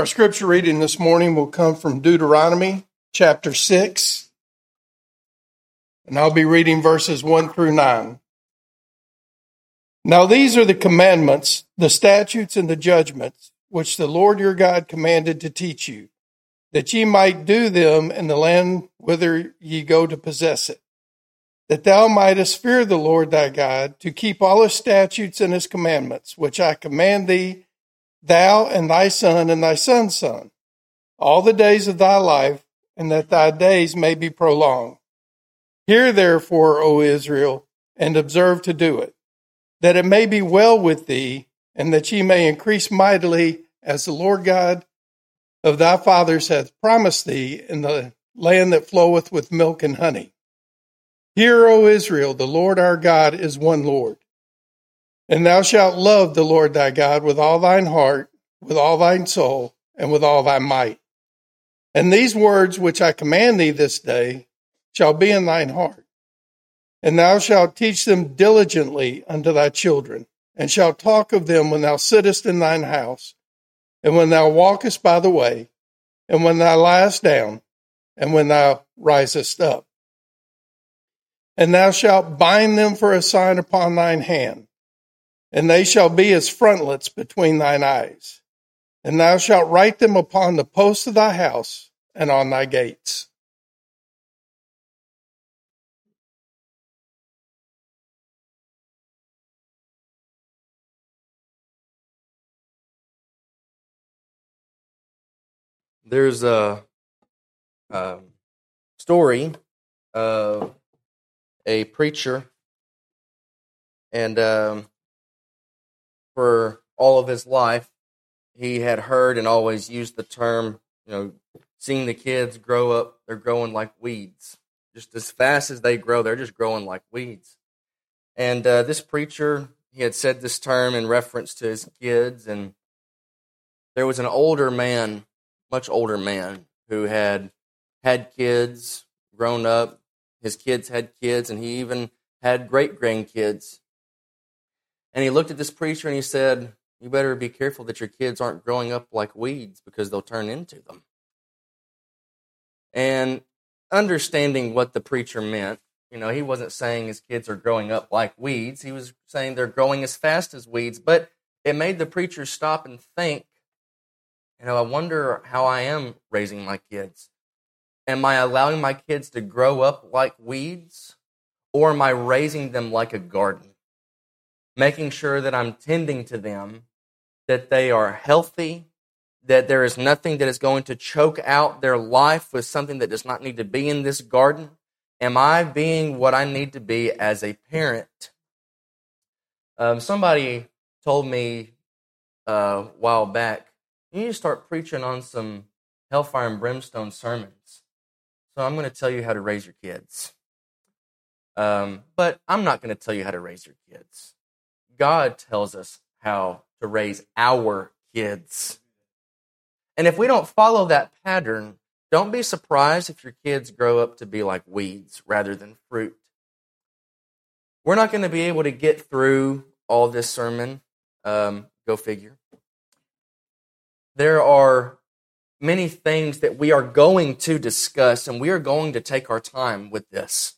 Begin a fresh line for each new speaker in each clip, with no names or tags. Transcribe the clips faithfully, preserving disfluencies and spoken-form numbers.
Our scripture reading this morning will come from Deuteronomy chapter six, and I'll be reading verses one through nine. Now these are the commandments, the statutes, and the judgments, which the Lord your God commanded to teach you, that ye might do them in the land whither ye go to possess it, that thou mightest fear the Lord thy God, to keep all his statutes and his commandments, which I command thee, thou and thy son and thy son's son, all the days of thy life, and that thy days may be prolonged. Hear therefore, O Israel, and observe to do it, that it may be well with thee, and that ye may increase mightily, as the Lord God of thy fathers hath promised thee, in the land that floweth with milk and honey. Hear, O Israel, the Lord our God is one Lord. And thou shalt love the Lord thy God with all thine heart, with all thine soul, and with all thy might. And these words which I command thee this day shall be in thine heart. And thou shalt teach them diligently unto thy children, and shalt talk of them when thou sittest in thine house, and when thou walkest by the way, and when thou liest down, and when thou risest up. And thou shalt bind them for a sign upon thine hand, and they shall be as frontlets between thine eyes. And thou shalt write them upon the posts of thy house and on thy gates.
There's a, a story of a preacher, and um, for all of his life, he had heard and always used the term, you know, seeing the kids grow up, they're growing like weeds. Just as fast as they grow, they're just growing like weeds. And uh, this preacher, he had said this term in reference to his kids, and there was an older man, much older man, who had had kids, grown up. His kids had kids, and he even had great-grandkids. And he looked at this preacher and he said, you better be careful that your kids aren't growing up like weeds, because they'll turn into them. And understanding what the preacher meant, you know, he wasn't saying his kids are growing up like weeds. He was saying they're growing as fast as weeds. But it made the preacher stop and think, you know, I wonder how I am raising my kids. Am I allowing my kids to grow up like weeds, or am I raising them like a garden? Making sure that I'm tending to them, that they are healthy, that there is nothing that is going to choke out their life with something that does not need to be in this garden. Am I being what I need to be as a parent? Um, somebody told me uh, a while back, you need to start preaching on some hellfire and brimstone sermons. So I'm going to tell you how to raise your kids. Um, but I'm not going to tell you how to raise your kids. God tells us how to raise our kids. And if we don't follow that pattern, don't be surprised if your kids grow up to be like weeds rather than fruit. We're not going to be able to get through all this sermon. Um, go figure. There are many things that we are going to discuss, and we are going to take our time with this.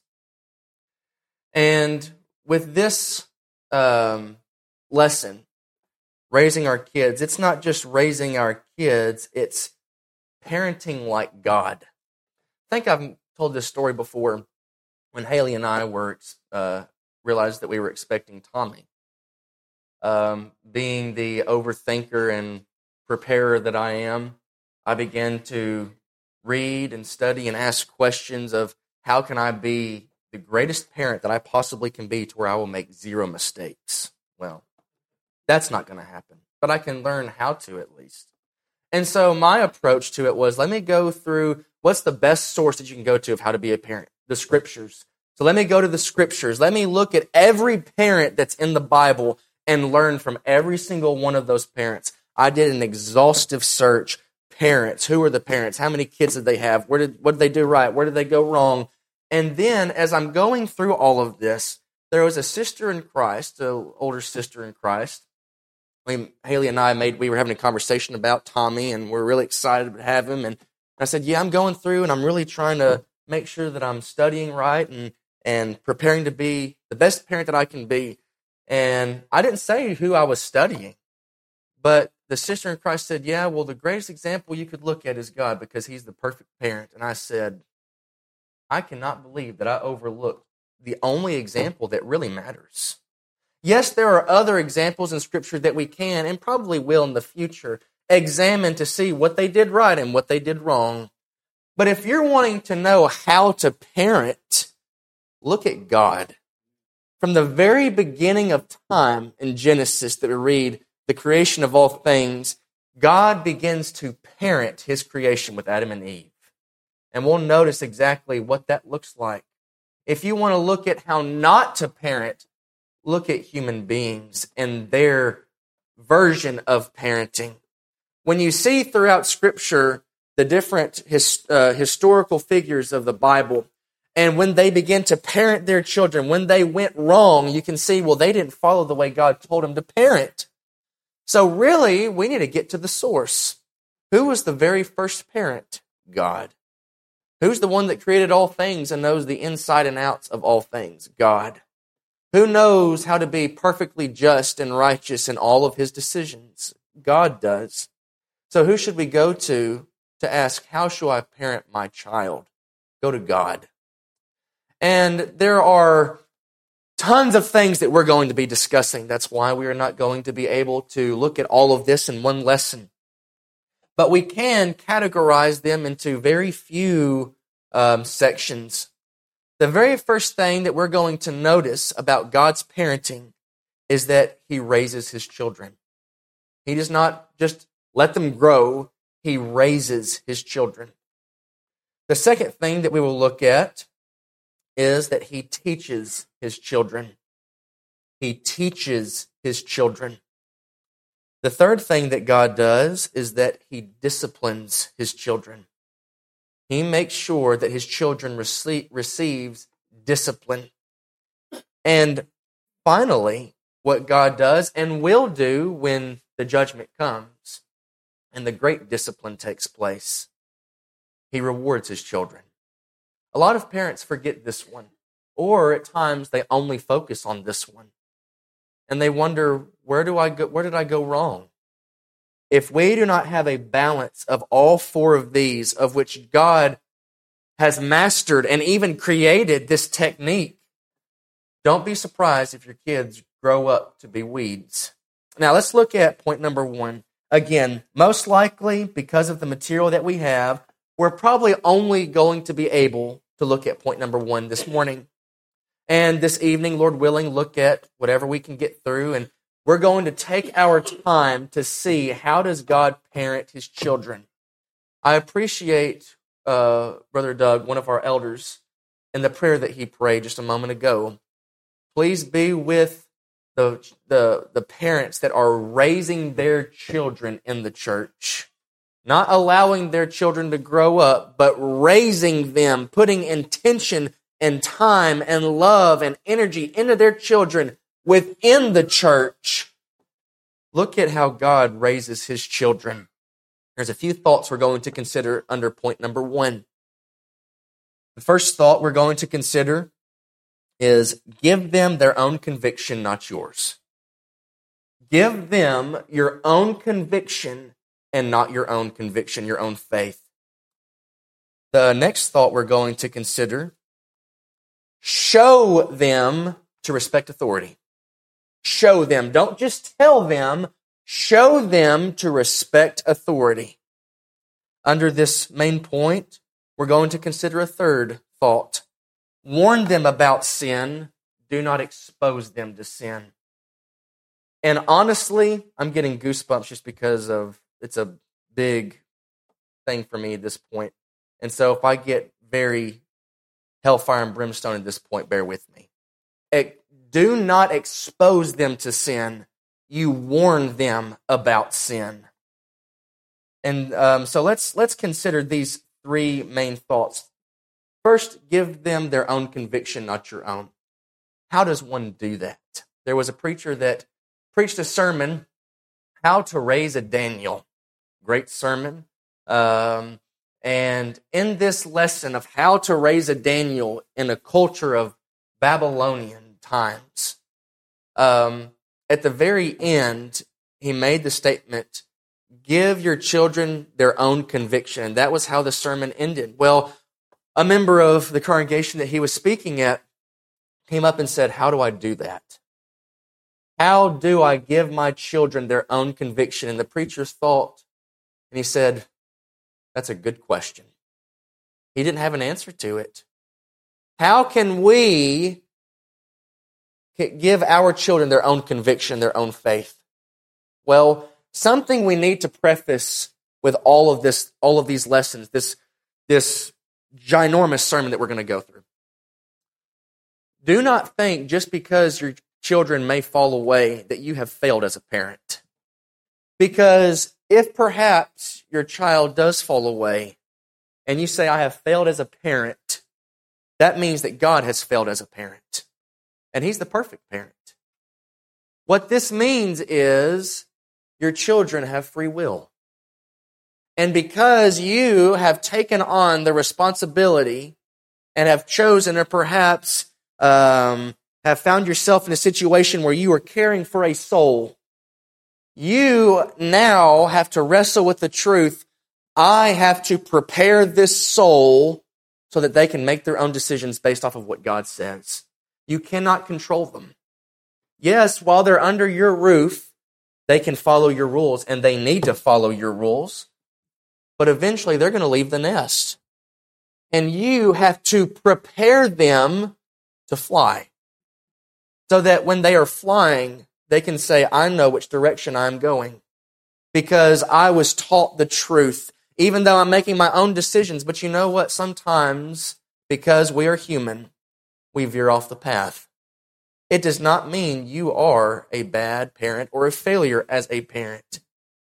And with this um, lesson, raising our kids, it's not just raising our kids, it's parenting like God. I think I've told this story before when Haley and I were uh, realized that we were expecting Tommy. Um, being the overthinker and preparer that I am, I began to read and study and ask questions of how can I be the greatest parent that I possibly can be to where I will make zero mistakes. Well, that's not going to happen, but I can learn how to at least. And so my approach to it was, let me go through what's the best source that you can go to of how to be a parent, the scriptures. So let me go to the scriptures. Let me look at every parent that's in the Bible and learn from every single one of those parents. I did an exhaustive search. Parents, who are the parents? How many kids did they have? Where did what did they do right? Where did they go wrong? And then as I'm going through all of this, there was a sister in Christ, an older sister in Christ, I mean, Haley and I made, we were having a conversation about Tommy, and we're really excited to have him. And I said, yeah, I'm going through, and I'm really trying to make sure that I'm studying right and, and preparing to be the best parent that I can be. And I didn't say who I was studying, but the sister in Christ said, yeah, well, the greatest example you could look at is God because he's the perfect parent. And I said, I cannot believe that I overlooked the only example that really matters. Yes, there are other examples in Scripture that we can, and probably will in the future, examine to see what they did right and what they did wrong. But if you're wanting to know how to parent, look at God. From the very beginning of time in Genesis that we read, the creation of all things, God begins to parent his creation with Adam and Eve. And we'll notice exactly what that looks like. If you want to look at how not to parent, look at human beings and their version of parenting. When you see throughout Scripture the different his, uh, historical figures of the Bible, and when they begin to parent their children, when they went wrong, you can see, well, they didn't follow the way God told them to parent. So really, we need to get to the source. Who was the very first parent? God. Who's the one that created all things and knows the inside and outs of all things? God. Who knows how to be perfectly just and righteous in all of his decisions? God does. So who should we go to to ask, how shall I parent my child? Go to God. And there are tons of things that we're going to be discussing. That's why we are not going to be able to look at all of this in one lesson. But we can categorize them into very few um, sections. The very first thing that we're going to notice about God's parenting is that he raises his children. He does not just let them grow, he raises his children. The second thing that we will look at is that he teaches his children. He teaches his children. The third thing that God does is that he disciplines his children. He makes sure that his children receive, receives discipline. And finally, what God does and will do when the judgment comes and the great discipline takes place, he rewards his children. A lot of parents forget this one, or at times they only focus on this one. And they wonder, where do I go, where did I go wrong? If we do not have a balance of all four of these, of which God has mastered and even created this technique, don't be surprised if your kids grow up to be weeds. Now let's look at point number one. Again, most likely, because of the material that we have, we're probably only going to be able to look at point number one this morning. And this evening, Lord willing, look at whatever we can get through, and we're going to take our time to see, how does God parent his children? I appreciate uh, Brother Doug, one of our elders, in the prayer that he prayed just a moment ago. Please be with the, the, the parents that are raising their children in the church. Not allowing their children to grow up, but raising them, putting intention and time and love and energy into their children within the church. Look at how God raises his children. There's a few thoughts we're going to consider under point number one. The first thought we're going to consider is give them their own conviction, not yours. Give them your own conviction and not your own conviction, your own faith. The next thought we're going to consider, show them to respect authority. Show them. Don't just tell them. Show them to respect authority. Under this main point, we're going to consider a third thought. Warn them about sin. Do not expose them to sin. And honestly, I'm getting goosebumps just because of it's a big thing for me at this point. And so if I get very hellfire and brimstone at this point, bear with me. Do not expose them to sin. You warn them about sin. And um, so let's let's consider these three main thoughts. First, give them their own conviction, not your own. How does one do that? There was a preacher that preached a sermon How to Raise a Daniel. Great sermon. Um, and in this lesson of how to raise a Daniel in a culture of Babylonian times, um, at the very end, he made the statement, give your children their own conviction. And that was how the sermon ended. Well, a member of the congregation that he was speaking at came up and said, how do I do that? How do I give my children their own conviction? And the preacher thought, and he said, that's a good question. He didn't have an answer to it. How can we give our children their own conviction, their own faith? Well, something we need to preface with all of this, all of these lessons, this, this ginormous sermon that we're going to go through. Do not think just because your children may fall away that you have failed as a parent. Because if perhaps your child does fall away and you say, I have failed as a parent, that means that God has failed as a parent. And He's the perfect parent. What this means is your children have free will. And because you have taken on the responsibility and have chosen or perhaps um, have found yourself in a situation where you are caring for a soul, you now have to wrestle with the truth. I have to prepare this soul so that they can make their own decisions based off of what God says. You cannot control them. Yes, while they're under your roof, they can follow your rules, and they need to follow your rules. But eventually, they're going to leave the nest. And you have to prepare them to fly. So that when they are flying, they can say, I know which direction I'm going. Because I was taught the truth, even though I'm making my own decisions. But you know what? Sometimes, because we are human, we veer off the path. It does not mean you are a bad parent or a failure as a parent.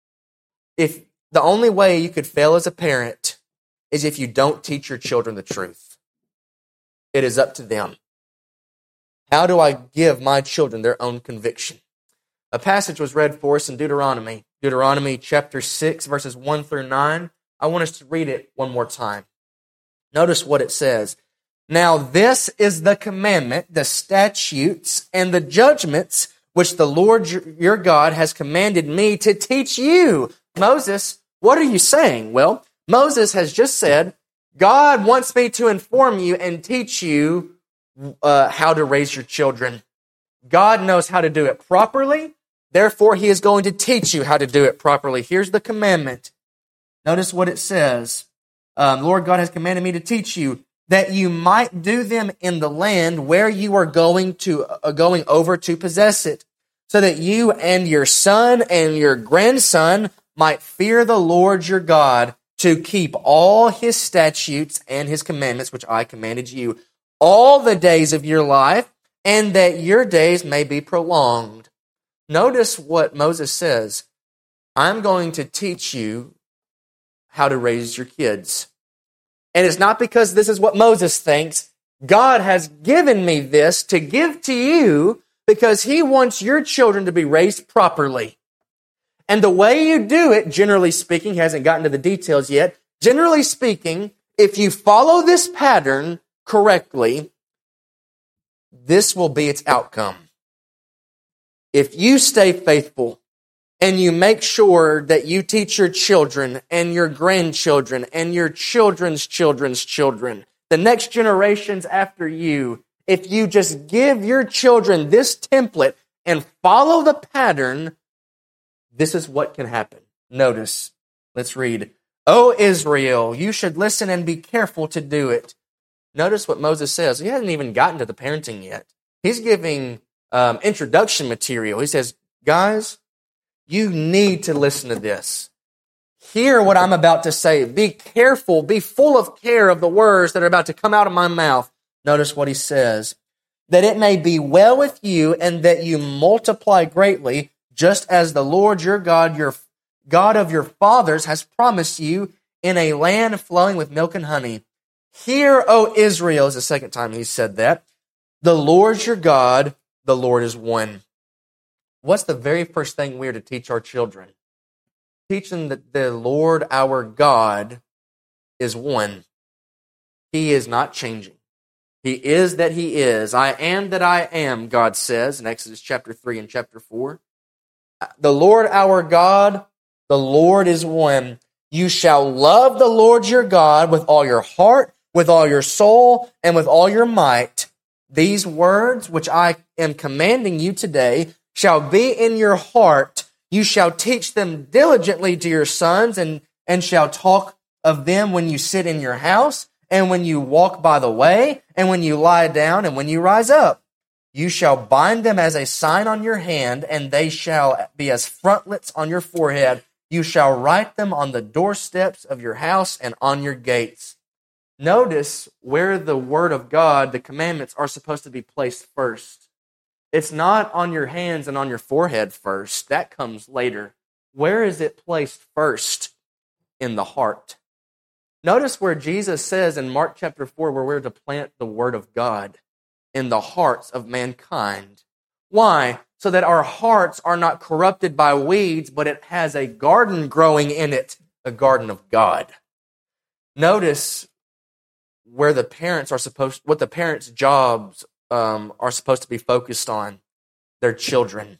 If the only way you could fail as a parent is if you don't teach your children the truth. It is up to them. How do I give my children their own conviction? A passage was read for us in Deuteronomy. Deuteronomy chapter six, verses one through nine. I want us to read it one more time. Notice what it says. Now this is the commandment, the statutes, and the judgments which the Lord your God has commanded me to teach you. Moses, what are you saying? Well, Moses has just said, God wants me to inform you and teach you uh, how to raise your children. God knows how to do it properly. Therefore, He is going to teach you how to do it properly. Here's the commandment. Notice what it says. Um, Lord God has commanded me to teach you that you might do them in the land where you are going to uh, going over to possess it, so that you and your son and your grandson might fear the Lord your God, to keep all His statutes and His commandments, which I commanded you, all the days of your life, and that your days may be prolonged. Notice what Moses says. I'm going to teach you how to raise your kids. And it's not because this is what Moses thinks. God has given me this to give to you because He wants your children to be raised properly. And the way you do it, generally speaking, he hasn't gotten to the details yet, generally speaking, if you follow this pattern correctly, this will be its outcome. If you stay faithful and you make sure that you teach your children and your grandchildren and your children's children's children, the next generations after you, if you just give your children this template and follow the pattern, this is what can happen. Notice, let's read. O Israel, you should listen and be careful to do it. Notice what Moses says. He hasn't even gotten to the parenting yet. He's giving um, introduction material. He says, guys, you need to listen to this. Hear what I'm about to say. Be careful. Be full of care of the words that are about to come out of my mouth. Notice what he says. That it may be well with you and that you multiply greatly, just as the Lord your God, your God of your fathers, has promised you in a land flowing with milk and honey. Hear, O Israel, is the second time he said that. The Lord your God, the Lord is one. what's the very first thing we are to teach our children? Teach them that the Lord our God is one. He is not changing. He is that He is. I am that I am, God says in Exodus chapter three and chapter four. The Lord our God, the Lord is one. You shall love the Lord your God with all your heart, with all your soul, and with all your might. These words which I am commanding you today shall be in your heart. You shall teach them diligently to your sons, and, and shall talk of them when you sit in your house, and when you walk by the way, and when you lie down, and when you rise up. You shall bind them as a sign on your hand, and they shall be as frontlets on your forehead. You shall write them on the doorsteps of your house and on your gates. Notice where the Word of God, the commandments, are supposed to be placed first. It's not on your hands and on your forehead first. That comes later. Where is it placed first? In the heart. Notice where Jesus says in Mark chapter four, where we're to plant the Word of God in the hearts of mankind. Why? So that our hearts are not corrupted by weeds, but it has a garden growing in it, a garden of God. Notice where the parents are supposed, what the parents' jobs um, are supposed to be focused on, their children.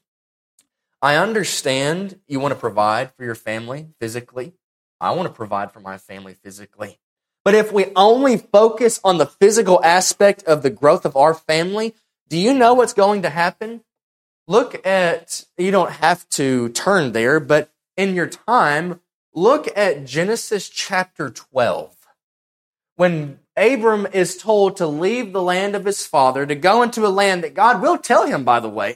I understand you want to provide for your family physically. I want to provide for my family physically. But if we only focus on the physical aspect of the growth of our family, do you know what's going to happen? Look at, you don't have to turn there, but in your time, look at Genesis chapter twelve. When Abram is told to leave the land of his father, to go into a land that God will tell him, by the way,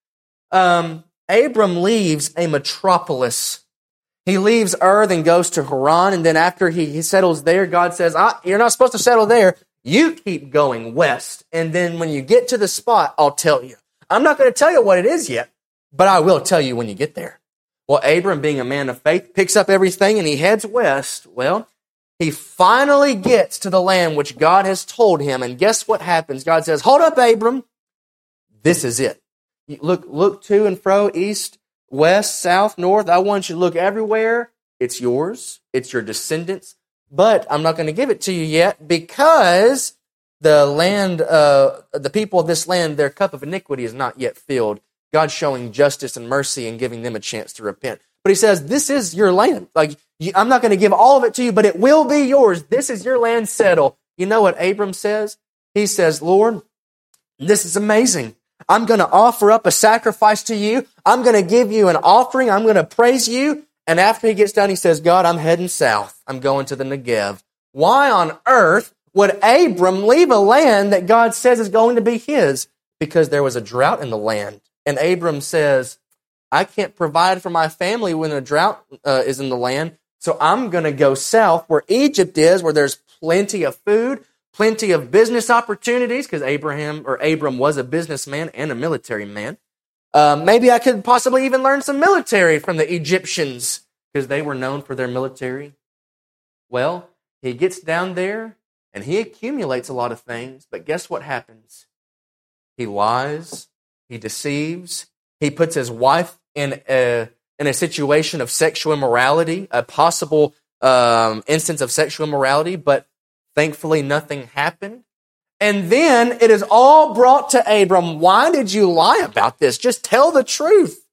um, Abram leaves a metropolis. He leaves Ur and goes to Haran, and then after he, he settles there, God says, ah, you're not supposed to settle there. You keep going west, and then when you get to the spot, I'll tell you. I'm not going to tell you what it is yet, but I will tell you when you get there. Well, Abram, being a man of faith, picks up everything and he heads west. Well, he finally gets to the land which God has told him, and guess what happens? God says, hold up, Abram. This is it. Look, look to and fro, east, west, south, north. I want you to look everywhere. It's yours. It's your descendants. But I'm not going to give it to you yet because the land, uh, the people of this land, their cup of iniquity is not yet filled. God's showing justice and mercy and giving them a chance to repent. But he says, this is your land. Like, I'm not going to give all of it to you, but it will be yours. This is your land, settle. You know what Abram says? He says, Lord, this is amazing. I'm going to offer up a sacrifice to you. I'm going to give you an offering. I'm going to praise you. And after he gets done, he says, God, I'm heading south. I'm going to the Negev. Why on earth would Abram leave a land that God says is going to be his? Because there was a drought in the land. And Abram says, I can't provide for my family when a drought uh, is in the land. So I'm going to go south where Egypt is, where there's plenty of food, plenty of business opportunities, because Abraham or Abram was a businessman and a military man. Uh, maybe I could possibly even learn some military from the Egyptians, because they were known for their military. Well, he gets down there and he accumulates a lot of things, but guess what happens? He lies, he deceives, he puts his wife in a, in a situation of sexual immorality, a possible um, instance of sexual immorality, but thankfully nothing happened. And then it is all brought to Abram. Why did you lie about this? Just tell the truth.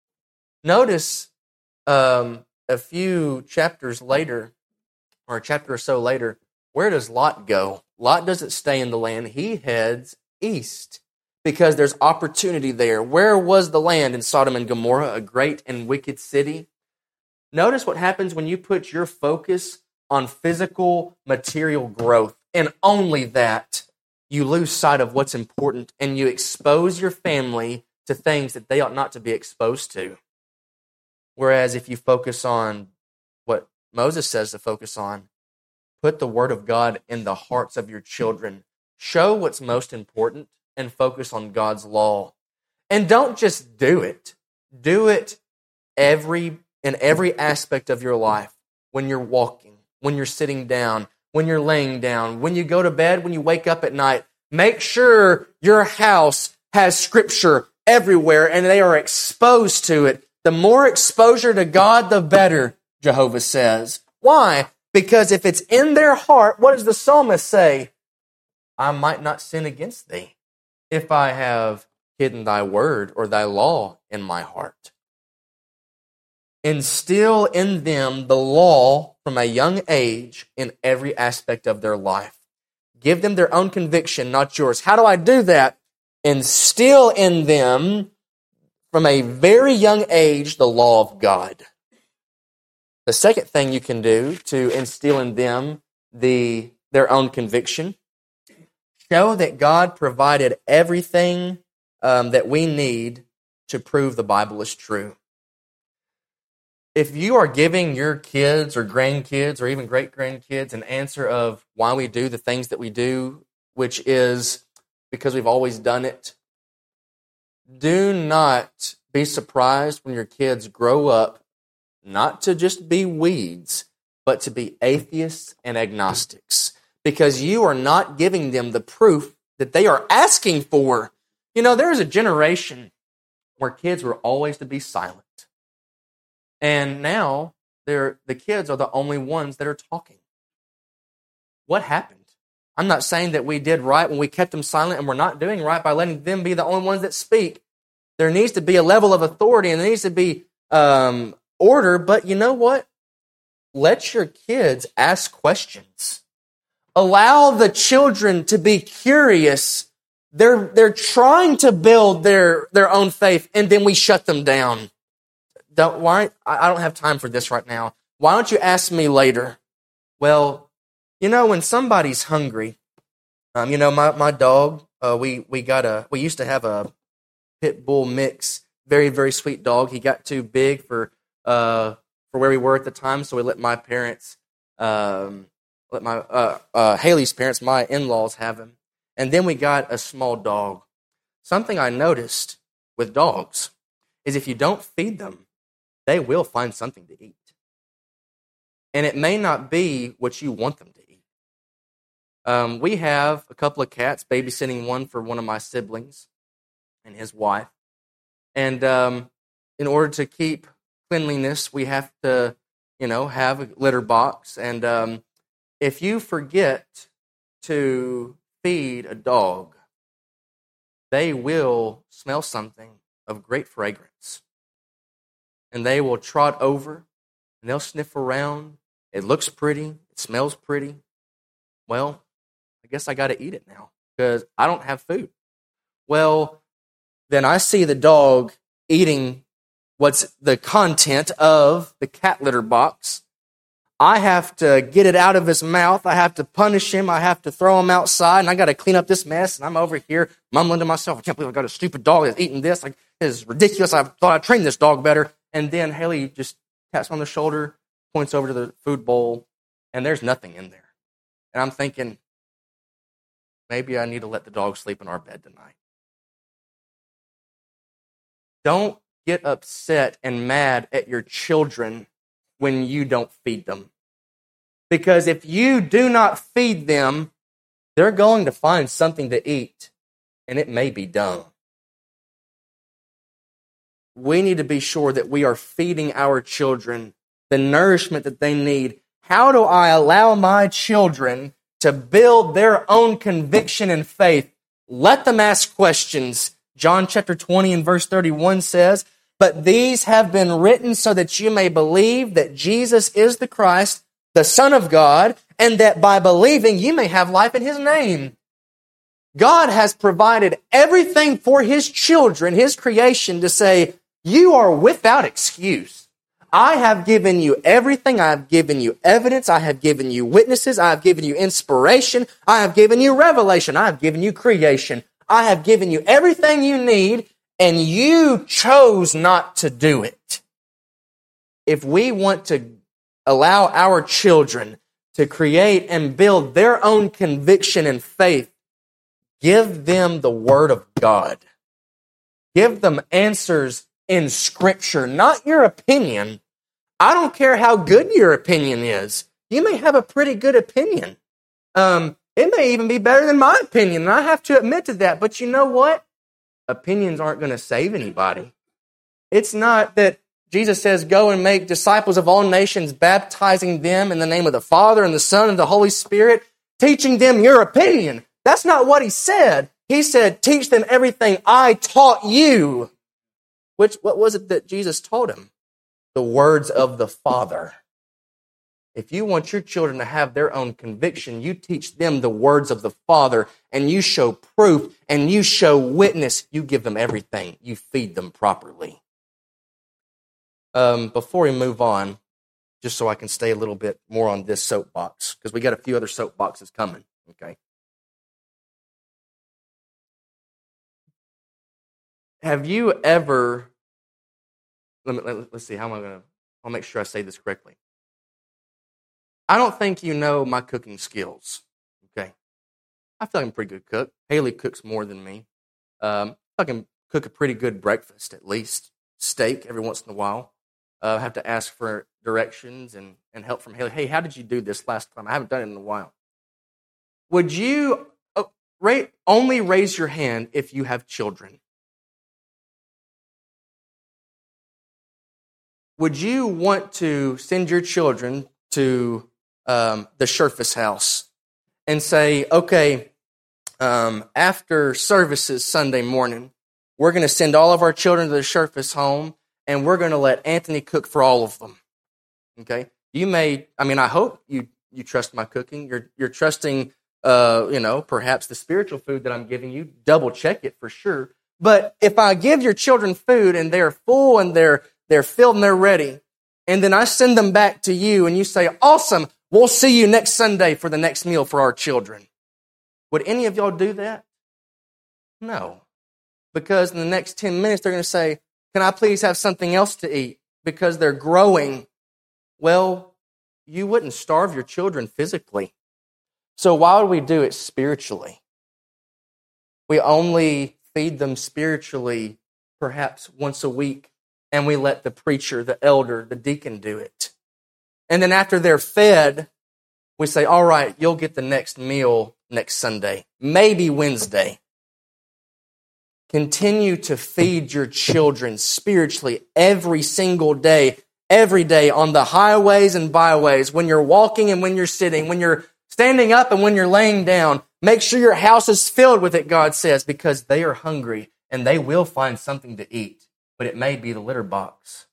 Notice um, a few chapters later, or a chapter or so later, where does Lot go? Lot doesn't stay in the land. He heads east because there's opportunity there. Where was the land in Sodom and Gomorrah, a great and wicked city? Notice what happens when you put your focus on physical, material growth, and only that. You lose sight of what's important, and you expose your family to things that they ought not to be exposed to. Whereas if you focus on what Moses says to focus on, put the Word of God in the hearts of your children. Show what's most important and focus on God's law. And don't just do it. Do it every in every aspect of your life. When you're walking, when you're sitting down, when you're laying down, when you go to bed, when you wake up at night. Make sure your house has Scripture everywhere and they are exposed to it. The more exposure to God, the better, Jehovah says. Why? Because if it's in their heart, what does the psalmist say? I might not sin against thee if I have hidden thy word or thy law in my heart. Instill in them the law from a young age in every aspect of their life. Give them their own conviction, not yours. How do I do that? Instill in them from a very young age the law of God. The second thing you can do to instill in them the their own conviction, show that God provided everything um, that we need to prove the Bible is true. If you are giving your kids or grandkids or even great-grandkids an answer of why we do the things that we do, which is because we've always done it, do not be surprised when your kids grow up not to just be weeds, but to be atheists and agnostics, because you are not giving them the proof that they are asking for. You know, there's a generation where kids were always to be silent. And now they're, the kids are the only ones that are talking. What happened? I'm not saying that we did right when we kept them silent, and we're not doing right by letting them be the only ones that speak. There needs to be a level of authority, and there needs to be um, order, but you know what? Let your kids ask questions. Allow the children to be curious. They're, they're trying to build their, their own faith, and then we shut them down. Don't, why, I don't have time for this right now. Why don't you ask me later? Well, you know, when somebody's hungry, um, you know, my, my dog, uh, we, we got a, we used to have a pit bull mix, very, very sweet dog. He got too big for, uh, for where we were at the time. So we let my parents, um, let my, uh, uh, Haley's parents, my in-laws have him. And then we got a small dog. Something I noticed with dogs is if you don't feed them, they will find something to eat. And it may not be what you want them to eat. Um, we have a couple of cats, babysitting one for one of my siblings and his wife. And um, in order to keep cleanliness, we have to, you know, have a litter box. And um, if you forget to feed a dog, they will smell something of great fragrance. And they will trot over, and they'll sniff around. It looks pretty. It smells pretty. Well, I guess I got to eat it now because I don't have food. Well, then I see the dog eating what's the content of the cat litter box. I have to get it out of his mouth. I have to punish him. I have to throw him outside, and I got to clean up this mess. And I'm over here mumbling to myself, I can't believe I got a stupid dog that's eating this. Like, this is ridiculous. I thought I trained this dog better. And then Haley just taps me on the shoulder, points over to the food bowl, and there's nothing in there. And I'm thinking, maybe I need to let the dog sleep in our bed tonight. Don't get upset and mad at your children when you don't feed them. Because if you do not feed them, they're going to find something to eat, and it may be dumb. We need to be sure that we are feeding our children the nourishment that they need. How do I allow my children to build their own conviction and faith? Let them ask questions. John chapter twenty and verse thirty-one says, "But these have been written so that you may believe that Jesus is the Christ, the Son of God, and that by believing you may have life in His name." God has provided everything for His children, His creation, to say, you are without excuse. I have given you everything. I have given you evidence. I have given you witnesses. I have given you inspiration. I have given you revelation. I have given you creation. I have given you everything you need, and you chose not to do it. If we want to allow our children to create and build their own conviction and faith, give them the Word of God. Give them answers in Scripture, not your opinion. I don't care how good your opinion is. You may have a pretty good opinion. Um, it may even be better than my opinion, and I have to admit to that. But you know what? opinions aren't going to save anybody. It's not that Jesus says, go and make disciples of all nations, baptizing them in the name of the Father and the Son and the Holy Spirit, teaching them your opinion. That's not what he said. He said, teach them everything I taught you. Which, what was it that Jesus taught him? The words of the Father. If you want your children to have their own conviction, you teach them the words of the Father, and you show proof, and you show witness. You give them everything. You feed them properly. Um, before we move on, just so I can stay a little bit more on this soapbox, because we got a few other soapboxes coming, okay? Have you ever, let me, let, let's see, how am I going to, I'll make sure I say this correctly. I don't think you know my cooking skills, okay? I feel like I'm a pretty good cook. Haley cooks more than me. Um, I can cook a pretty good breakfast, at least. Steak every once in a while. I uh, have to ask for directions and, and help from Haley. Hey, how did you do this last time? I haven't done it in a while. Would you uh, ra- only raise your hand if you have children? Would you want to send your children to um, the Scherfus house and say, okay, um, after services Sunday morning, we're going to send all of our children to the Scherfus home, and we're going to let Anthony cook for all of them, okay? You may, I mean, I hope you, you trust my cooking. You're you're trusting, uh, you know, perhaps the spiritual food that I'm giving you. Double check it for sure. But if I give your children food and they're full and they're they're filled and they're ready, and then I send them back to you and you say, awesome, we'll see you next Sunday for the next meal for our children. Would any of y'all do that? No. Because in the next ten minutes, they're going to say, can I please have something else to eat? Because they're growing. Well, you wouldn't starve your children physically. So why would we do it spiritually? We only feed them spiritually perhaps once a week, and we let the preacher, the elder, the deacon do it. And then after they're fed, we say, all right, you'll get the next meal next Sunday, maybe Wednesday. Continue to feed your children spiritually every single day, every day on the highways and byways, when you're walking and when you're sitting, when you're standing up and when you're laying down. Make sure your house is filled with it, God says, because they are hungry and they will find something to eat, but it may be the litter box.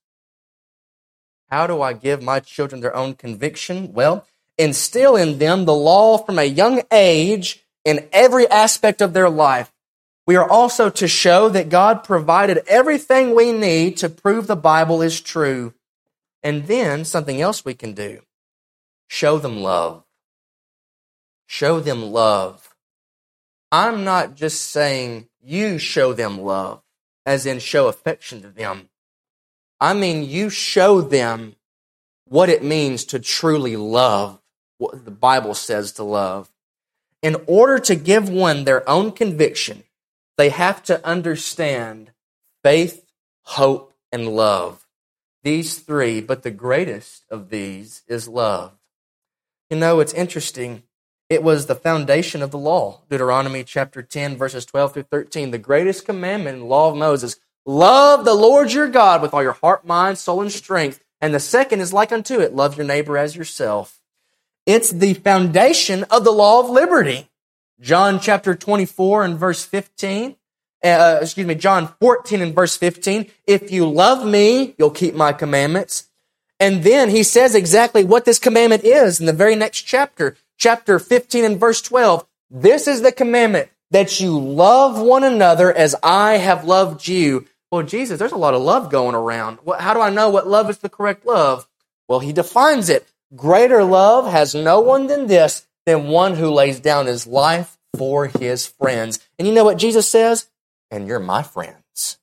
How do I give my children their own conviction? Well, instill in them the law from a young age in every aspect of their life. We are also to show that God provided everything we need to prove the Bible is true. And then something else we can do. Show them love. Show them love. I'm not just saying you show them love, as in show affection to them. I mean you show them what it means to truly love, what the Bible says to love. In order to give one their own conviction, they have to understand faith, hope, and love. These three, but the greatest of these is love. You know, it's interesting. It was the foundation of the law. Deuteronomy chapter ten, verses twelve through thirteen. The greatest commandment in the law of Moses. Love the Lord your God with all your heart, mind, soul, and strength. And the second is like unto it. Love your neighbor as yourself. It's the foundation of the law of liberty. John chapter twenty-four and verse fifteen. Uh, excuse me, John fourteen and verse fifteen. If you love me, you'll keep my commandments. And then he says exactly what this commandment is in the very next chapter. Chapter fifteen and verse twelve. This is the commandment, that you love one another as I have loved you. Well, Jesus, there's a lot of love going around. How do I know what love is the correct love? Well, he defines it. Greater love has no one than this, than one who lays down his life for his friends. And you know what Jesus says? And you're my friends.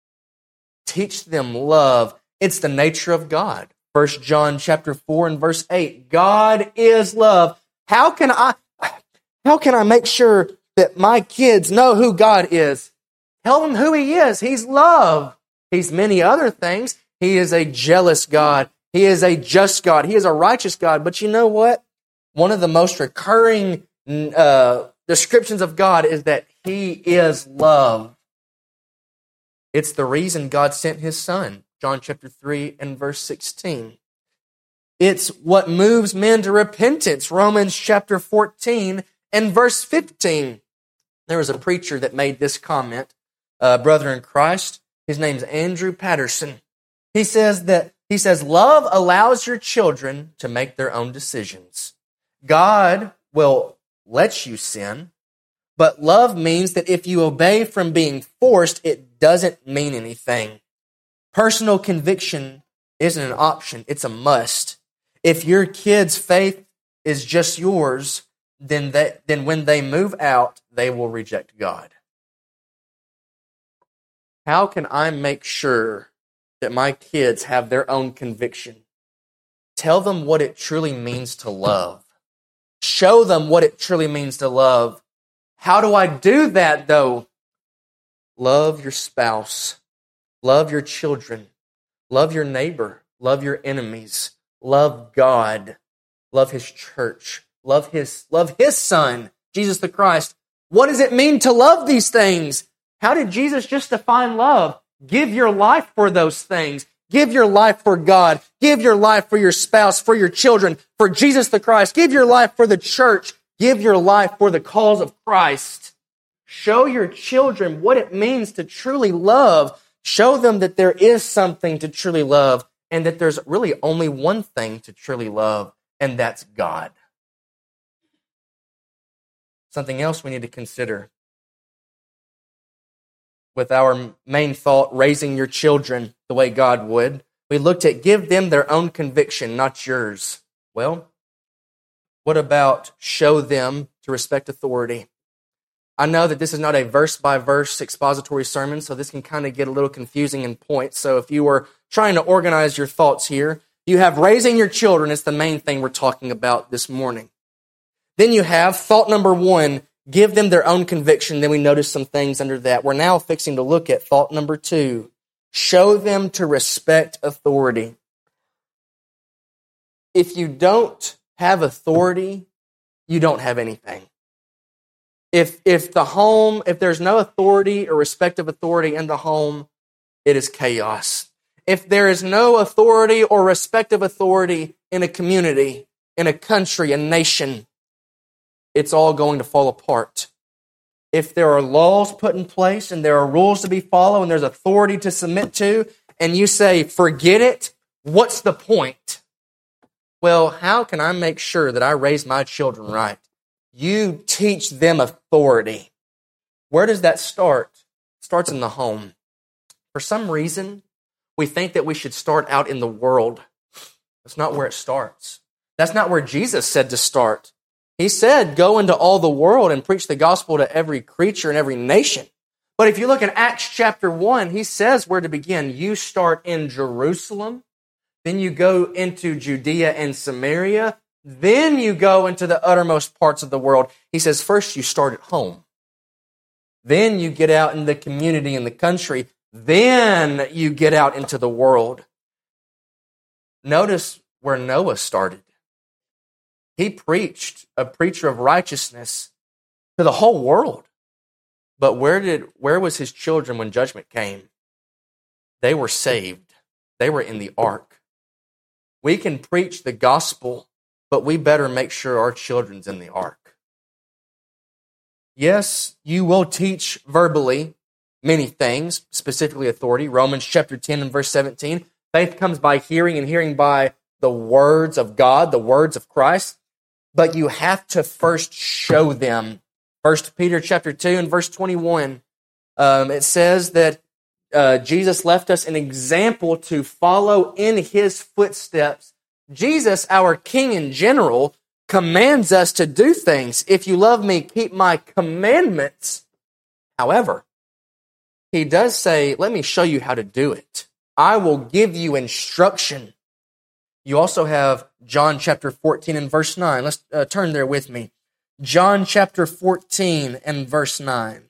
Teach them love. It's the nature of God. First John chapter four and verse eight. God is love. How can I, how can I make sure that my kids know who God is? Tell them who he is. He's love. He's many other things. He is a jealous God. He is a just God. He is a righteous God. But you know what? One of the most recurring uh, descriptions of God is that he is love. It's the reason God sent his Son, John chapter three and verse sixteen. It's what moves men to repentance, Romans chapter fourteen and verse fifteen. There was a preacher that made this comment, uh, brother in Christ. His name's Andrew Patterson. He says that, he says, love allows your children to make their own decisions. God will let you sin, but love means that if you obey from being forced, it doesn't mean anything. Personal conviction isn't an option, it's a must. If your kid's faith is just yours, then that, then when they move out, they will reject God. How can I make sure that my kids have their own conviction? Tell them what it truly means to love. Show them what it truly means to love. How do I do that, though? Love your spouse. Love your children. Love your neighbor. Love your enemies. Love God. Love His church. Love His, love His Son, Jesus the Christ. What does it mean to love these things? How did Jesus just define love? Give your life for those things. Give your life for God. Give your life for your spouse, for your children, for Jesus the Christ. Give your life for the church. Give your life for the cause of Christ. Show your children what it means to truly love. Show them that there is something to truly love and that there's really only one thing to truly love, and that's God. Something else we need to consider with our main thought, raising your children the way God would. We looked at give them their own conviction, not yours. Well, what about show them to respect authority? I know that this is not a verse-by-verse expository sermon, so this can kind of get a little confusing in points. So if you were trying to organize your thoughts here, you have raising your children. It's the main thing we're talking about this morning. Then you have thought number one, give them their own conviction. Then we notice some things under that. We're now fixing to look at thought number two. Show them to respect authority. If you don't have authority, you don't have anything. If, if the home, if there's no authority or respect of authority in the home, it is chaos. If there is no authority or respect of authority in a community, in a country, a nation, it's all going to fall apart. If there are laws put in place and there are rules to be followed and there's authority to submit to, and you say, forget it, what's the point? Well, how can I make sure that I raise my children right? You teach them authority. Where does that start? It starts in the home. For some reason, we think that we should start out in the world. That's not where it starts. That's not where Jesus said to start. He said, go into all the world and preach the gospel to every creature and every nation. But if you look at Acts chapter one, he says where to begin. You start in Jerusalem, then you go into Judea and Samaria, then you go into the uttermost parts of the world. He says, first you start at home. Then you get out in the community and the country. Then you get out into the world. Notice where Noah started. He preached, a preacher of righteousness, to the whole world. But where did where was his children when judgment came? They were saved. They were in the ark. We can preach the gospel, but we better make sure our children's in the ark. Yes, you will teach verbally many things, specifically authority. Romans chapter ten and verse seventeen. Faith comes by hearing, and hearing by the words of God, the words of Christ. But you have to first show them. First Peter chapter two and verse twenty-one. Um, it says that uh, Jesus left us an example to follow in His footsteps. Jesus, our King in general, commands us to do things. If you love me, keep my commandments. However, He does say, let me show you how to do it. I will give you instruction. You also have John chapter fourteen and verse nine. Let's uh, turn there with me. John chapter fourteen and verse nine.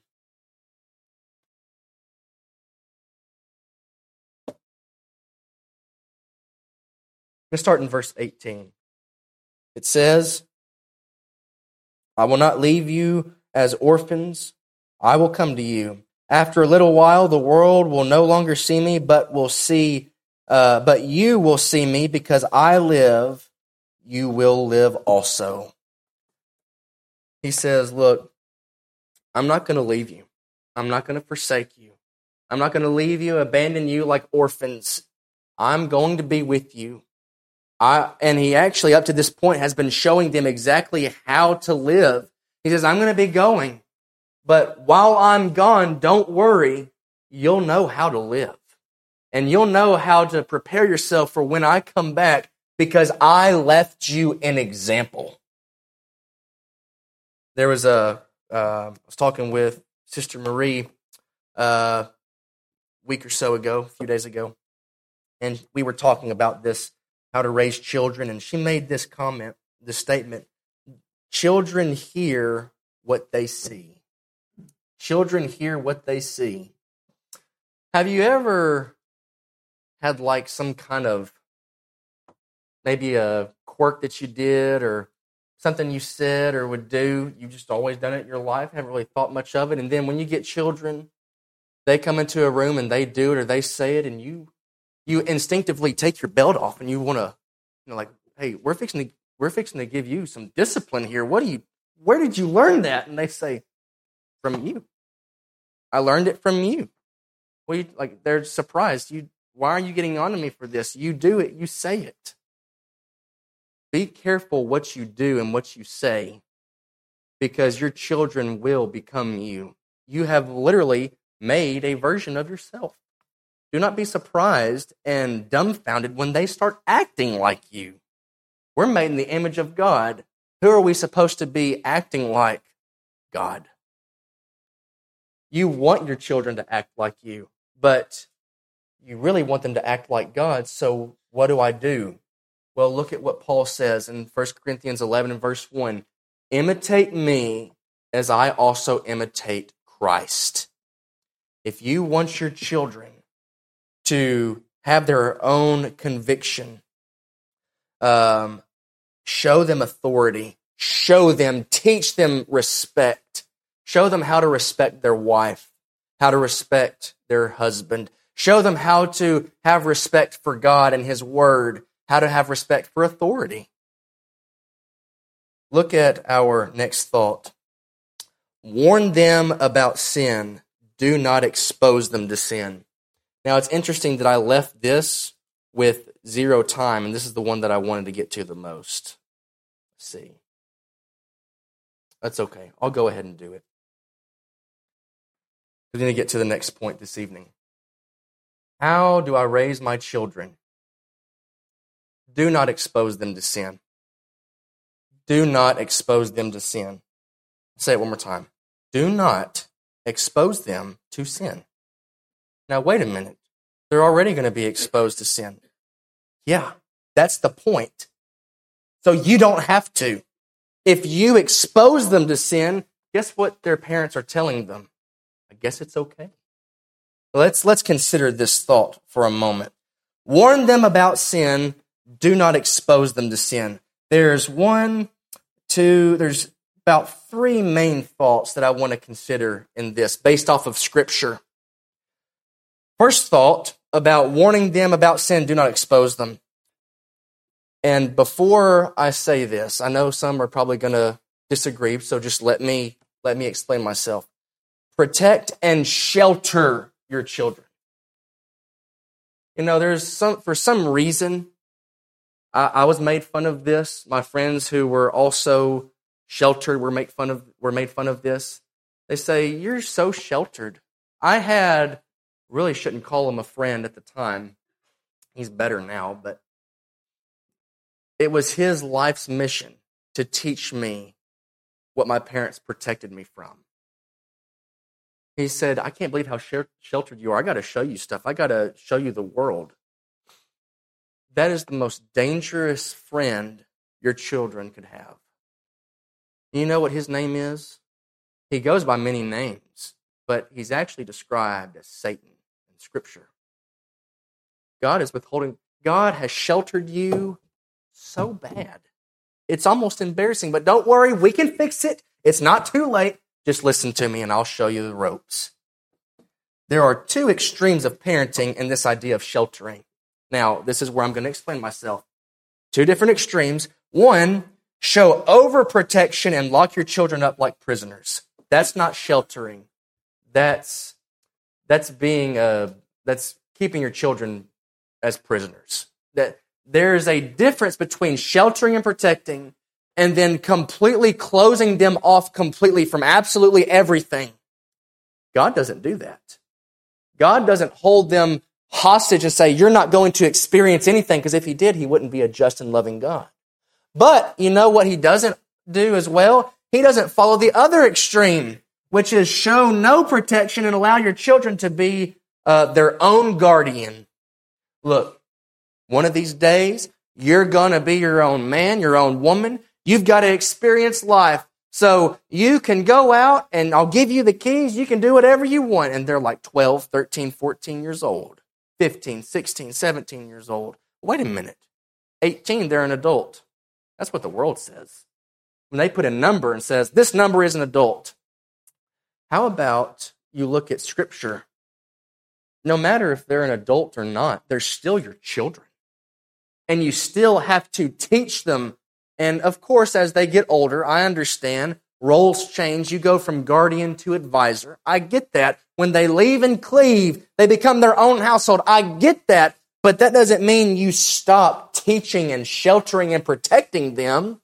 Let's start in verse eighteen. It says, I will not leave you as orphans. I will come to you. After a little while, the world will no longer see me, but will see, uh, but you will see me because I live, you will live also. He says, look, I'm not going to leave you. I'm not going to forsake you. I'm not going to leave you, abandon you like orphans. I'm going to be with you. I, and he actually, up to this point, has been showing them exactly how to live. He says, I'm going to be going. But while I'm gone, don't worry. You'll know how to live. And you'll know how to prepare yourself for when I come back, because I left you an example. There was a, uh, I was talking with Sister Marie uh, a week or so ago, a few days ago, and we were talking about this, how to raise children, and she made this comment, this statement, children hear what they see. Children hear what they see. Have you ever had like some kind of, maybe a quirk that you did or something you said or would do, you've just always done it in your life, haven't really thought much of it, and then when you get children, they come into a room and they do it or they say it, and you you instinctively take your belt off and you want to, you know, like, hey, we're fixing to we're fixing to give you some discipline here. What do you? Where did you learn that? And they say, from you. I learned it from you. Well, you, like they're surprised. You, why are you getting on to me for this? You do it. You say it. Be careful what you do and what you say, because your children will become you. You have literally made a version of yourself. Do not be surprised and dumbfounded when they start acting like you. We're made in the image of God. Who are we supposed to be acting like? God. You want your children to act like you, but you really want them to act like God, so what do I do? Well, look at what Paul says in First Corinthians eleven and verse one. Imitate me as I also imitate Christ. If you want your children to have their own conviction, um, show them authority, show them, teach them respect, show them how to respect their wife, how to respect their husband, show them how to have respect for God and His Word, how to have respect for authority. Look at our next thought. Warn them about sin. Do not expose them to sin. Now, it's interesting that I left this with zero time, and this is the one that I wanted to get to the most. Let's see. That's okay. I'll go ahead and do it. We're going to get to the next point this evening. How do I raise my children? Do not expose them to sin. Do not expose them to sin. Say it one more time. Do not expose them to sin. Now, wait a minute. They're already going to be exposed to sin. Yeah, that's the point. So you don't have to. If you expose them to sin, guess what their parents are telling them? I guess it's okay. Let's, let's consider this thought for a moment. Warn them about sin. Do not expose them to sin. There's one, two, there's about three main thoughts that I want to consider in this based off of Scripture. First thought about warning them about sin, do not expose them. And before I say this, I know some are probably going to disagree, so just let me let me explain myself. Protect and shelter your children. You know, there's some for some reason I, I was made fun of this. My friends who were also sheltered were made fun of were made fun of this. They say, "You're so sheltered." I had really shouldn't call him a friend at the time. He's better now, but it was his life's mission to teach me what my parents protected me from. He said, I can't believe how sheltered you are. I got to show you stuff. I got to show you the world. That is the most dangerous friend your children could have. You know what his name is? He goes by many names, but he's actually described as Satan in Scripture. God is withholding. God has sheltered you so bad. It's almost embarrassing, but don't worry, we can fix it. It's not too late. Just listen to me and I'll show you the ropes. there are two extremes of parenting in this idea of sheltering. Now, this is where I'm going to explain myself. Two different extremes. One, show overprotection and lock your children up like prisoners. That's not sheltering. That's that's being uh that's keeping your children as prisoners. That there is a difference between sheltering and protecting and then completely closing them off completely from absolutely everything. God doesn't do that. God doesn't hold them hostage and say, you're not going to experience anything, because if he did, he wouldn't be a just and loving God. But you know what he doesn't do as well? He doesn't follow the other extreme, which is show no protection and allow your children to be uh, their own guardian. Look, one of these days, you're going to be your own man, your own woman. You've got to experience life. So you can go out and I'll give you the keys. You can do whatever you want. And they're like twelve, thirteen, fourteen years old, fifteen, sixteen, seventeen years old. Wait a minute. eighteen, they're an adult. That's what the world says. When they put a number and says, this number is an adult. How about you look at Scripture? No matter if they're an adult or not, they're still your children. And you still have to teach them. And of course, as they get older, I understand, roles change. You go from guardian to advisor. I get that. When they leave and cleave, they become their own household. I get that. But that doesn't mean you stop teaching and sheltering and protecting them.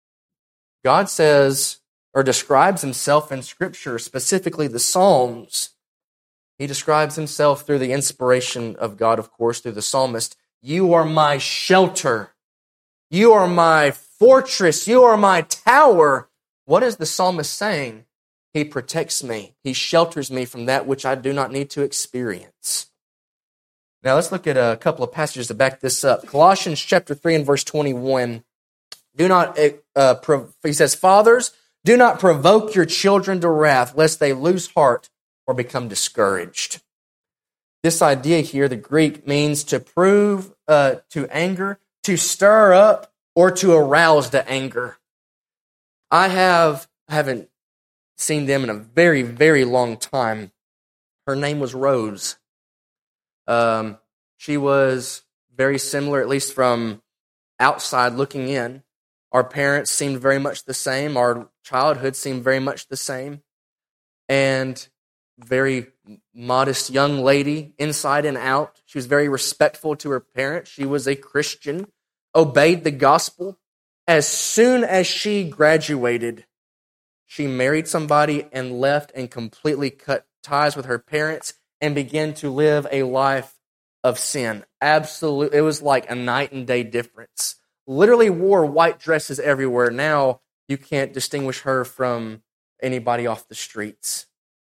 God says, or describes himself in Scripture, specifically the Psalms. He describes himself through the inspiration of God, of course, through the psalmist. You are my shelter. You are my fortress. You are my tower. What is the psalmist saying? He protects me. He shelters me from that which I do not need to experience. Now let's look at a couple of passages to back this up. Colossians chapter three and verse twenty-one. Do not, uh, prov- he says, fathers, do not provoke your children to wrath, lest they lose heart or become discouraged. This idea here, the Greek, means to prove uh, to anger, to stir up, or to arouse to anger. I have haven't seen them in a very, very long time. Her name was Rose. Um, she was very similar, at least from outside looking in. Our parents seemed very much the same. Our childhood seemed very much the same. And very modest young lady, inside and out. She was very respectful to her parents. She was a Christian, obeyed the gospel. As soon as she graduated, she married somebody and left and completely cut ties with her parents and began to live a life of sin. Absolutely. It was like a night and day difference. Literally wore white dresses everywhere. Now you can't distinguish her from anybody off the streets.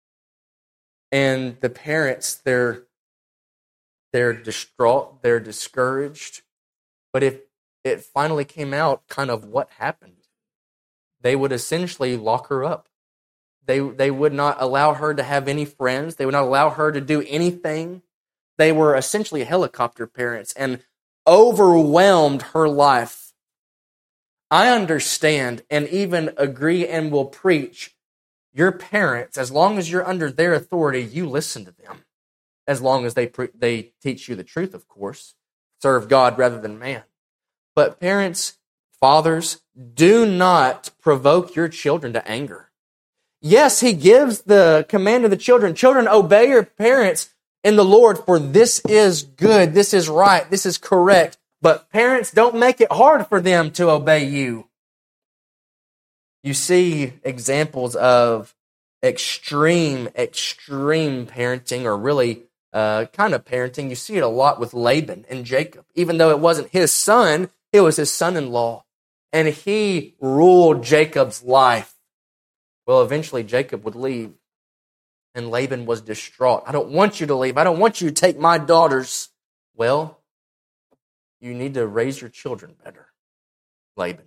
And the parents, they're they're distraught, they're discouraged. But if it finally came out kind of what happened, they would essentially lock her up. They they would not allow her to have any friends. They would not allow her to do anything. They were essentially helicopter parents and overwhelmed her life. I understand and even agree and will preach. Your parents, as long as you're under their authority, you listen to them. As long as they pre- they teach you the truth, of course. Serve God rather than man. But parents, fathers, do not provoke your children to anger. Yes, he gives the command to the children. Children, obey your parents in the Lord, for this is good, this is right, this is correct. But parents, don't make it hard for them to obey you. You see examples of extreme, extreme parenting, or really uh, kind of parenting. You see it a lot with Laban and Jacob. Even though it wasn't his son, it was his son-in-law. And he ruled Jacob's life. Well, eventually Jacob would leave. And Laban was distraught. I don't want you to leave. I don't want you to take my daughters. Well, you need to raise your children better, Laban.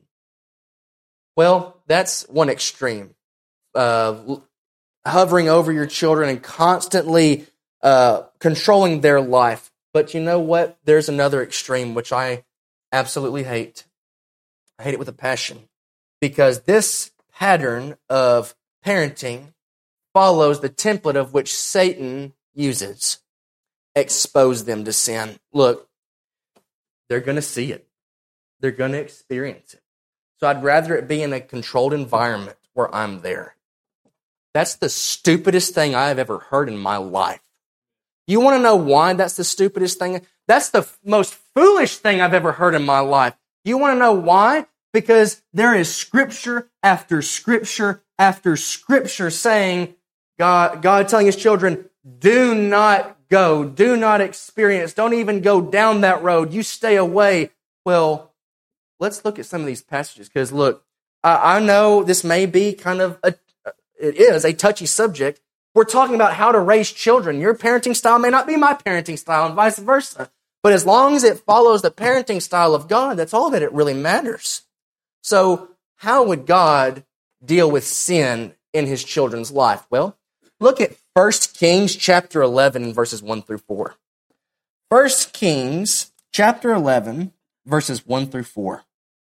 Well, that's one extreme. Uh, hovering over your children and constantly uh, controlling their life. But you know what? There's another extreme, which I absolutely hate. I hate it with a passion. Because this pattern of parenting follows the template of which Satan uses. Expose them to sin. Look, they're going to see it. They're going to experience it. So I'd rather it be in a controlled environment where I'm there. That's the stupidest thing I've ever heard in my life. You want to know why that's the stupidest thing? That's the f- most foolish thing I've ever heard in my life. You want to know why? Because there is scripture after scripture after scripture saying, God, God telling his children, do not go, do not experience, don't even go down that road. You stay away. Well, let's look at some of these passages because look, I, I know this may be kind of a, it is a touchy subject. We're talking about how to raise children. Your parenting style may not be my parenting style and vice versa. But as long as it follows the parenting style of God, that's all that it really matters. So how would God deal with sin in his children's life? Well, look at First Kings chapter eleven, verses one through four. First Kings chapter eleven, verses one through four.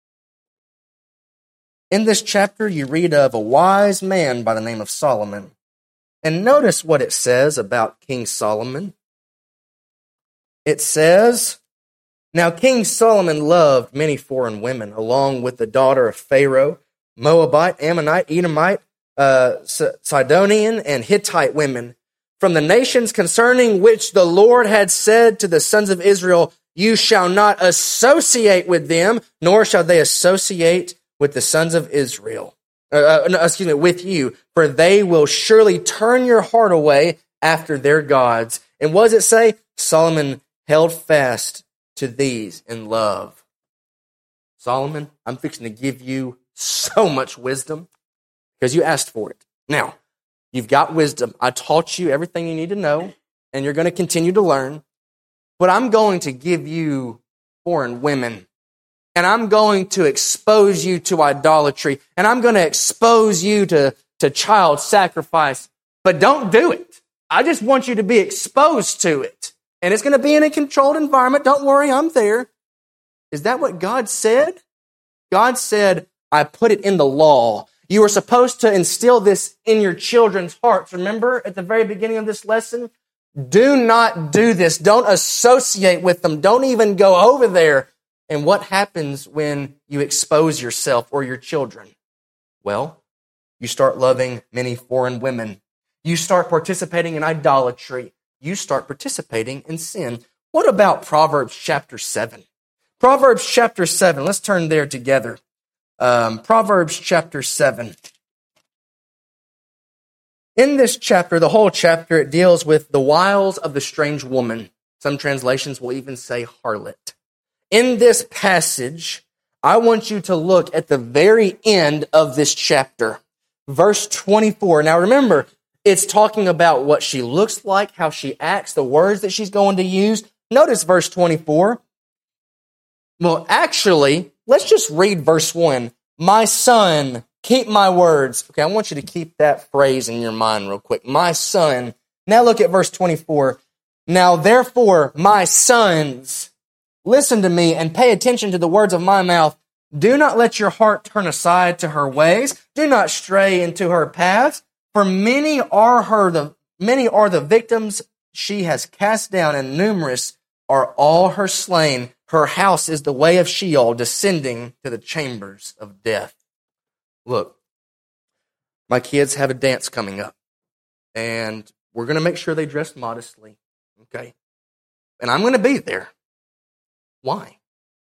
In this chapter, you read of a wise man by the name of Solomon. And notice what it says about King Solomon. It says, now King Solomon loved many foreign women, along with the daughter of Pharaoh, Moabite, Ammonite, Edomite, uh, Sidonian, and Hittite women, from the nations concerning which the Lord had said to the sons of Israel, you shall not associate with them, nor shall they associate with the sons of Israel. Uh, no, excuse me, with you, for they will surely turn your heart away after their gods. And what does it say? Solomon held fast to these in love. Solomon, I'm fixing to give you so much wisdom because you asked for it. Now, you've got wisdom. I taught you everything you need to know, and you're going to continue to learn. But I'm going to give you foreign women. And I'm going to expose you to idolatry. And I'm going to expose you to, to child sacrifice. But don't do it. I just want you to be exposed to it. And it's going to be in a controlled environment. Don't worry, I'm there. Is that what God said? God said, I put it in the law. You were supposed to instill this in your children's hearts. Remember at the very beginning of this lesson? Do not do this. Don't associate with them. Don't even go over there. And what happens when you expose yourself or your children? Well, you start loving many foreign women. You start participating in idolatry. You start participating in sin. What about Proverbs chapter seven? Proverbs chapter seven. Let's turn there together. Um, Proverbs chapter seven. In this chapter, the whole chapter, it deals with the wiles of the strange woman. Some translations will even say harlot. In this passage, I want you to look at the very end of this chapter, verse twenty-four. Now remember, it's talking about what she looks like, how she acts, the words that she's going to use. Notice verse twenty-four. Well, actually, let's just read verse one. My son, keep my words. Okay, I want you to keep that phrase in your mind real quick. My son. Now look at verse twenty-four. Now therefore, my sons, listen to me and pay attention to the words of my mouth. Do not let your heart turn aside to her ways. Do not stray into her paths. For many are her the many are the victims she has cast down, and numerous are all her slain. Her house is the way of Sheol, descending to the chambers of death. Look, my kids have a dance coming up, and we're going to make sure they dress modestly, okay? And I'm going to be there. Why?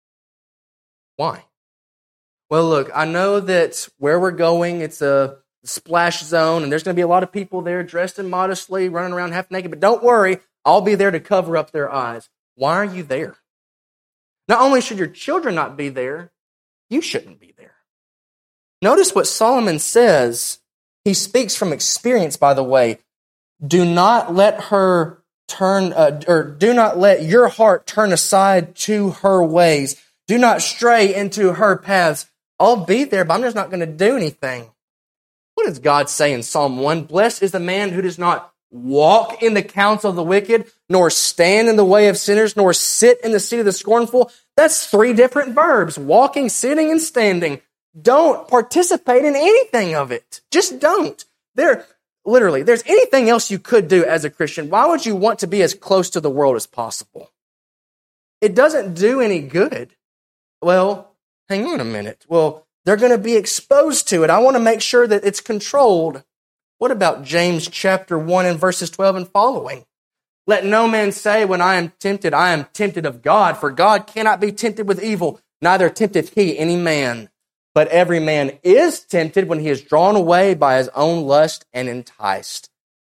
Why? Well, look, I know that where we're going, it's a splash zone, and there's going to be a lot of people there dressed in modestly, running around half naked, but don't worry, I'll be there to cover up their eyes. Why are you there? Not only should your children not be there, you shouldn't be there. Notice what Solomon says. He speaks from experience, by the way. Do not let her turn, uh, or do not let your heart turn aside to her ways. Do not stray into her paths. I'll be there, but I'm just not going to do anything. What does God say in Psalm one? Blessed is the man who does not walk in the counsel of the wicked, nor stand in the way of sinners, nor sit in the seat of the scornful. That's three different verbs: walking, sitting, and standing. Don't participate in anything of it. Just don't. There, literally, there's anything else you could do as a Christian, why would you want to be as close to the world as possible? It doesn't do any good. Well, hang on a minute. Well, they're going to be exposed to it. I want to make sure that it's controlled. What about James chapter one and verses twelve and following? Let no man say when I am tempted, I am tempted of God, for God cannot be tempted with evil, neither tempteth he any man. But every man is tempted when he is drawn away by his own lust and enticed.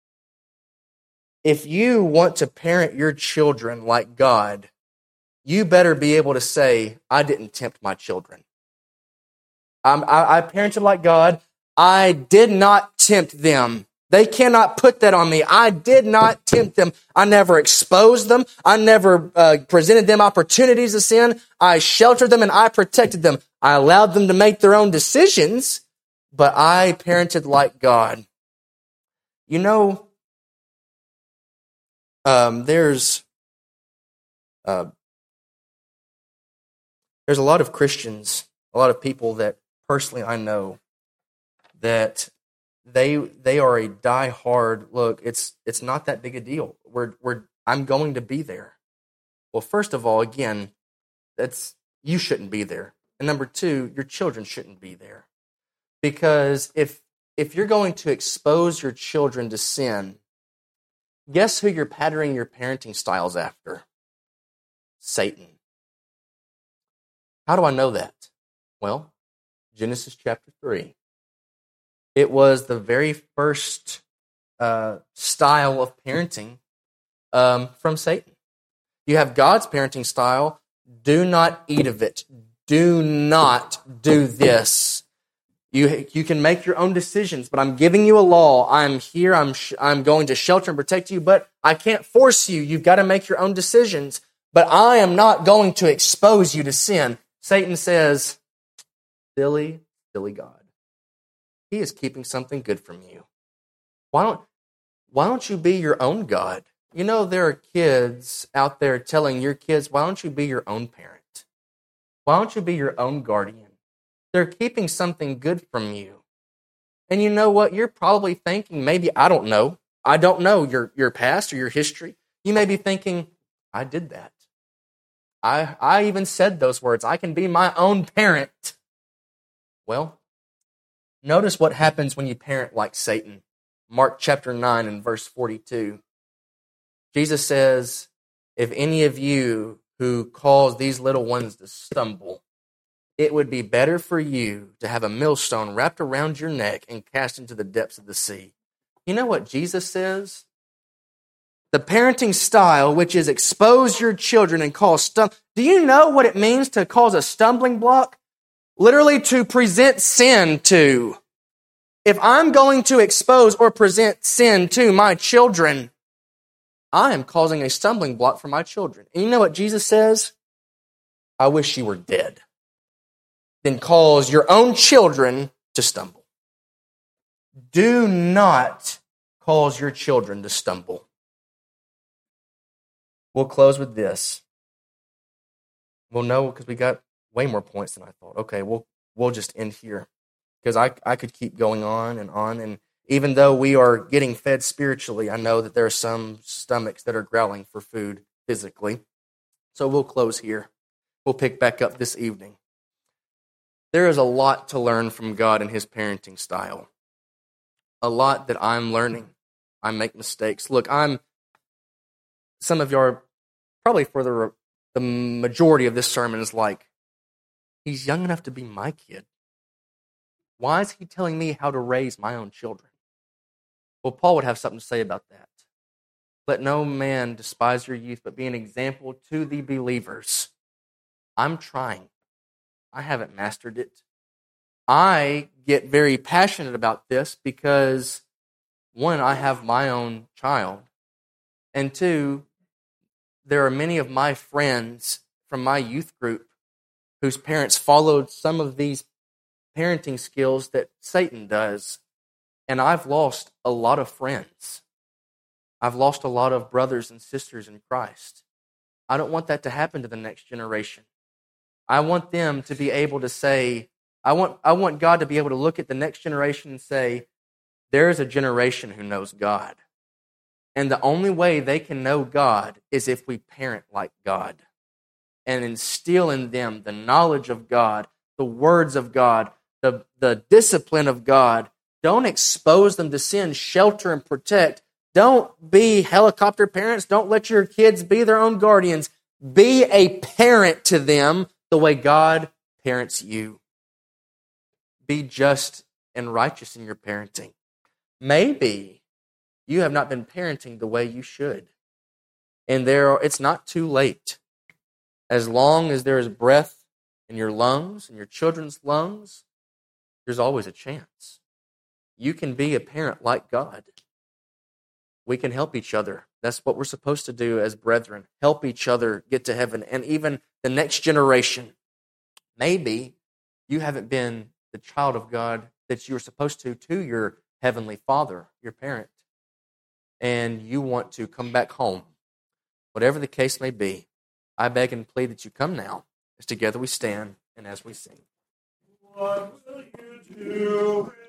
If you want to parent your children like God, you better be able to say, I didn't tempt my children. I'm, I, I parented like God. I did not tempt them. They cannot put that on me. I did not tempt them. I never exposed them. I never uh, presented them opportunities to sin. I sheltered them and I protected them. I allowed them to make their own decisions, but I parented like God. You know, um, there's uh, there's a lot of Christians, a lot of people that personally I know that they they are a die-hard, look, it's it's not that big a deal. We're we're I'm going to be there. Well, first of all, again, that's you shouldn't be there. And number two, your children shouldn't be there. Because if if you're going to expose your children to sin, guess who you're patterning your parenting styles after? Satan. How do I know that? Well, Genesis chapter three. It was the very first uh, style of parenting um, from Satan. You have God's parenting style. Do not eat of it. Do not do this. You you can make your own decisions, but I'm giving you a law. I'm here. I'm sh- I'm going to shelter and protect you, but I can't force you. You've got to make your own decisions. But I am not going to expose you to sin. Satan says, silly, silly God. He is keeping something good from you. Why don't, why don't you be your own God? You know, there are kids out there telling your kids, why don't you be your own parent? Why don't you be your own guardian? They're keeping something good from you. And you know what? You're probably thinking, maybe, I don't know. I don't know your, your past or your history. You may be thinking, I did that. I, I even said those words. I can be my own parent. Well, notice what happens when you parent like Satan. Mark chapter nine and verse forty-two. Jesus says, if any of you who cause these little ones to stumble, it would be better for you to have a millstone wrapped around your neck and cast into the depths of the sea. You know what Jesus says? The parenting style, which is expose your children and cause stum. Do you know what it means to cause a stumbling block? Literally to present sin to. If I'm going to expose or present sin to my children, I am causing a stumbling block for my children. And you know what Jesus says? I wish you were dead. Then cause your own children to stumble. Do not cause your children to stumble. We'll close with this. Well, no, because we got way more points than I thought. Okay, we'll we'll just end here. Because I, I could keep going on and on. And even though we are getting fed spiritually, I know that there are some stomachs that are growling for food physically. So we'll close here. We'll pick back up this evening. There is a lot to learn from God and His parenting style. A lot that I'm learning. I make mistakes. Look, I'm, some of you are probably for the, the majority of this sermon is like, he's young enough to be my kid. Why is he telling me how to raise my own children? Well, Paul would have something to say about that. Let no man despise your youth, but be an example to the believers. I'm trying. I haven't mastered it. I get very passionate about this because, one, I have my own child, and two, there are many of my friends from my youth group whose parents followed some of these parenting skills that Satan does. And I've lost a lot of friends. I've lost a lot of brothers and sisters in Christ. I don't want that to happen to the next generation. I want them to be able to say, I want, I want God to be able to look at the next generation and say, there is a generation who knows God. And the only way they can know God is if we parent like God and instill in them the knowledge of God, the words of God, the, the discipline of God. Don't expose them to sin, shelter and protect. Don't be helicopter parents. Don't let your kids be their own guardians. Be a parent to them the way God parents you. Be just and righteous in your parenting. Maybe you have not been parenting the way you should. And there are, it's not too late. As long as there is breath in your lungs, in your children's lungs, there's always a chance. You can be a parent like God. We can help each other. That's what we're supposed to do as brethren. Help each other get to heaven. And even the next generation. Maybe you haven't been the child of God that you were supposed to to your heavenly Father, your parent. And you want to come back home. Whatever the case may be, I beg and plead that you come now, as together we stand and as we sing. What will you do?